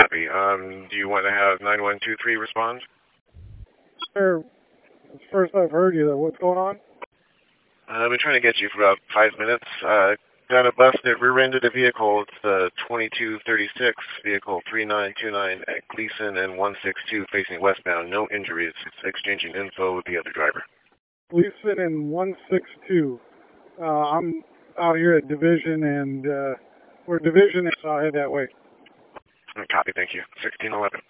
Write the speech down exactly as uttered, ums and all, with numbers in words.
copy. Um, do you want to have nine one two three respond? Sir, it's the first I've heard you. What's going on? Uh, I've been trying to get you for about five minutes. Uh, got a bus that rear-ended a vehicle. It's the twenty-two thirty-six, vehicle three nine two nine at Gleason and one six two facing westbound. No injuries. It's exchanging info with the other driver. Gleason and one six two. Uh, I'm out here at Division, and uh, we're Division, so I'll head that way. Copy, thank you. sixteen eleven.